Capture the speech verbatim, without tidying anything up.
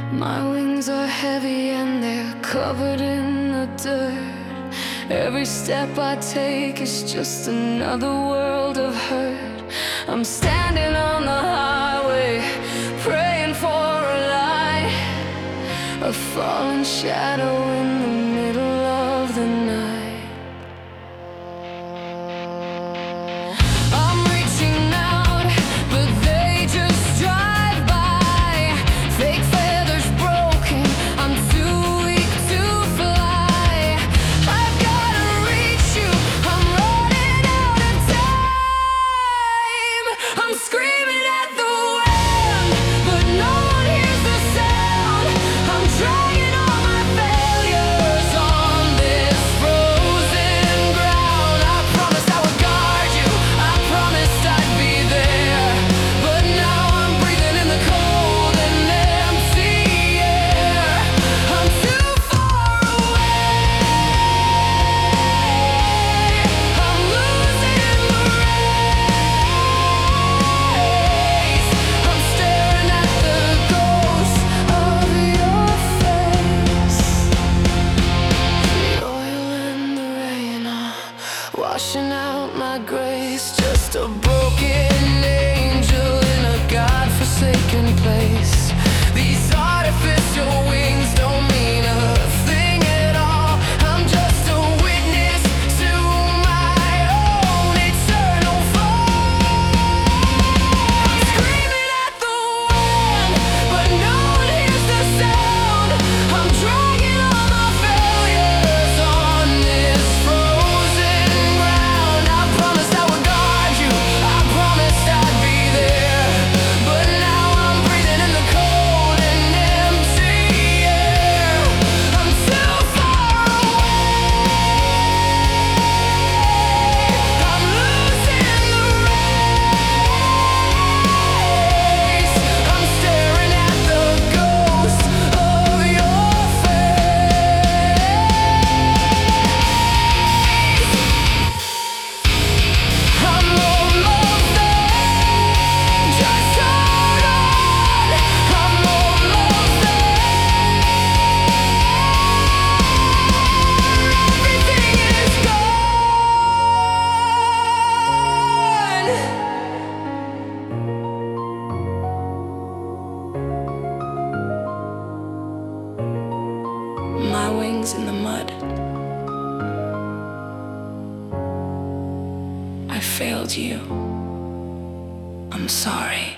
My wings are heavy and they're covered in the dirt. Every step I take is just another world of hurt. I'm standing on the highway, praying for a light, a falling shadow in the middle of the night. I'm reaching out, but they just drive by. Fake feathers broken, I'm too weak to fly. I've gotta reach you, I'm running out of time. I'm screaming at the wind, but no one hears the sound. I'm dragging all my failures on this frozen ground. I promised I would guard you, I promised I'd be there, but now I'm breathing in the cold and empty air. I'm too far away, I'm losing the race. I'm staring at the ghost of your face. The oil and the rain are washing out my grace. Just a broken angel in a godforsaken place. These artificial wings don't mean a thing at all. I'm just a witness to my own eternal fall. I'm screaming at the wind, but no one hears the sound. I'm dragging all my failures on this frozen ground. I promised I would guard you, I promised I'd be there, but now I'm breathing in the cold and empty air. I'm too far away, I'm losing the race. I'm staring at the ghost of your face. I'm almost there, just hold on. I'm almost there, everything is gone. My wings in the mud. I failed you. I'm sorry.